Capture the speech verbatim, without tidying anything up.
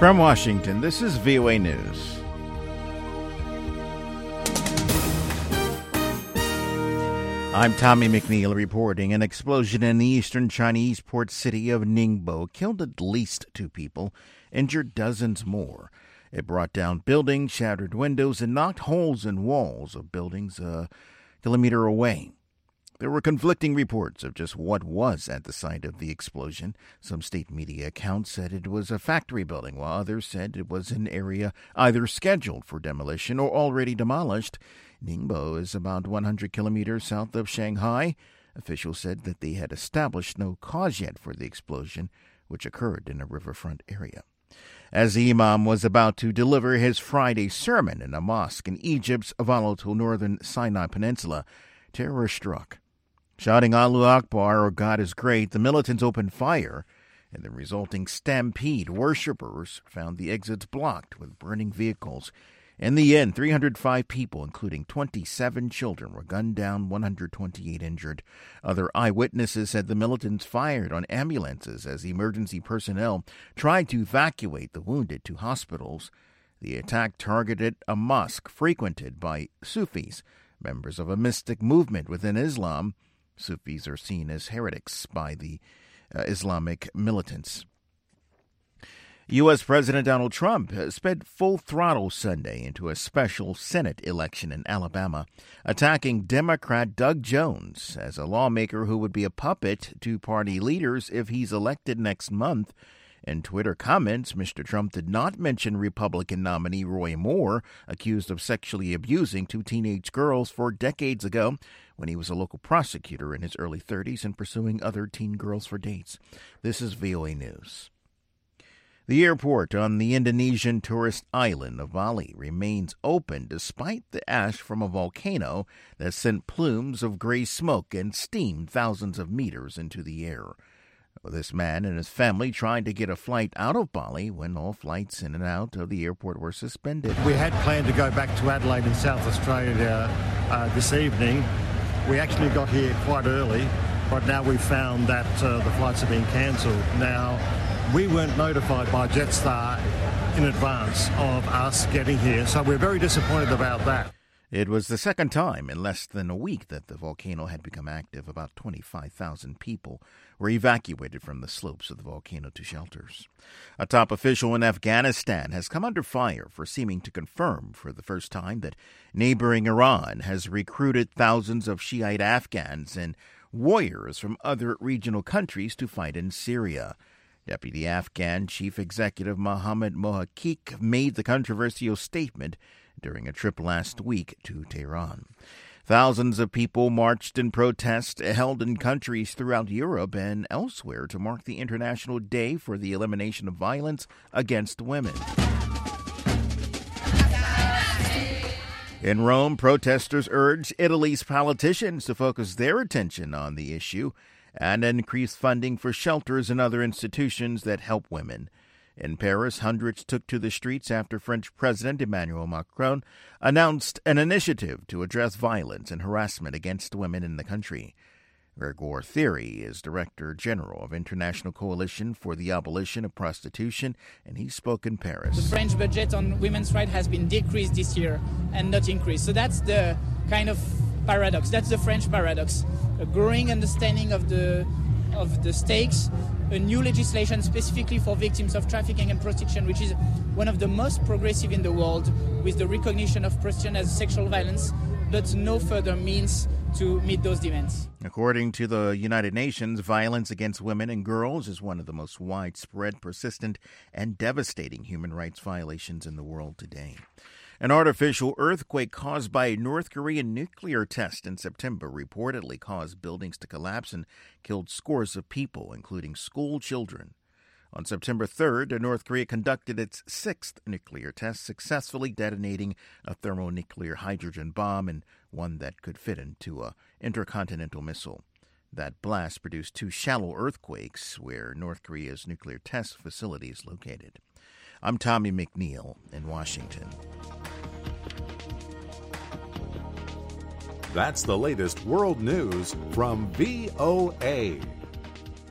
From Washington, this is V O A News. I'm Tommy McNeil reporting. An explosion in the eastern Chinese port city of Ningbo killed at least two people, injured dozens more. It brought down buildings, shattered windows, and knocked holes in walls of buildings a kilometer away. There were conflicting reports of just what was at the site of the explosion. Some state media accounts said it was a factory building, while others said it was an area either scheduled for demolition or already demolished. Ningbo is about one hundred kilometers south of Shanghai. Officials said that they had established no cause yet for the explosion, which occurred in a riverfront area. As the imam was about to deliver his Friday sermon in a mosque in Egypt's volatile northern Sinai Peninsula, terror struck. Shouting Allahu Akbar, or God is great, the militants opened fire. In the resulting stampede, worshippers found the exits blocked with burning vehicles. In the end, three hundred five people, including twenty-seven children, were gunned down, one hundred twenty-eight injured. Other eyewitnesses said the militants fired on ambulances as emergency personnel tried to evacuate the wounded to hospitals. The attack targeted a mosque frequented by Sufis, members of a mystic movement within Islam. Sufis are seen as heretics by the uh, Islamic militants. U S. President Donald Trump sped full throttle Sunday into a special Senate election in Alabama, attacking Democrat Doug Jones as a lawmaker who would be a puppet to party leaders if he's elected next month. In Twitter comments, Mister Trump did not mention Republican nominee Roy Moore, accused of sexually abusing two teenage girls four decades ago when he was a local prosecutor in his early thirties and pursuing other teen girls for dates. This is V O A News. The airport on the Indonesian tourist island of Bali remains open despite the ash from a volcano that sent plumes of gray smoke and steam thousands of meters into the air. This man and his family tried to get a flight out of Bali when all flights in and out of the airport were suspended. We had planned to go back to Adelaide in South Australia uh, this evening. We actually got here quite early, but now we've found that uh, the flights have been cancelled. Now, we weren't notified by Jetstar in advance of us getting here, so we're very disappointed about that. It was the second time in less than a week that the volcano had become active. About twenty-five thousand people were evacuated from the slopes of the volcano to shelters. A top official in Afghanistan has come under fire for seeming to confirm for the first time that neighboring Iran has recruited thousands of Shiite Afghans and warriors from other regional countries to fight in Syria. Deputy Afghan Chief Executive Mohammad Mohaqiq made the controversial statement during a trip last week to Tehran. Thousands of people marched in protest held in countries throughout Europe and elsewhere to mark the International Day for the Elimination of Violence Against Women. In Rome, protesters urged Italy's politicians to focus their attention on the issue and increase funding for shelters and other institutions that help women. In Paris, hundreds took to the streets after French President Emmanuel Macron announced an initiative to address violence and harassment against women in the country. Gregor Thierry is Director General of International Coalition for the Abolition of Prostitution, and he spoke in Paris. The French budget on women's rights has been decreased this year and not increased. So that's the kind of paradox. That's the French paradox. A growing understanding of the of the stakes, a new legislation specifically for victims of trafficking and prostitution, which is one of the most progressive in the world, with the recognition of prostitution as sexual violence, but no further means to meet those demands. According to the United Nations, violence against women and girls is one of the most widespread, persistent, and devastating human rights violations in the world today. An artificial earthquake caused by a North Korean nuclear test in September reportedly caused buildings to collapse and killed scores of people, including school children. On September third, North Korea conducted its sixth nuclear test, successfully detonating a thermonuclear hydrogen bomb and one that could fit into an intercontinental missile. That blast produced two shallow earthquakes where North Korea's nuclear test facility is located. I'm Tommy McNeil in Washington. That's the latest world news from V O A.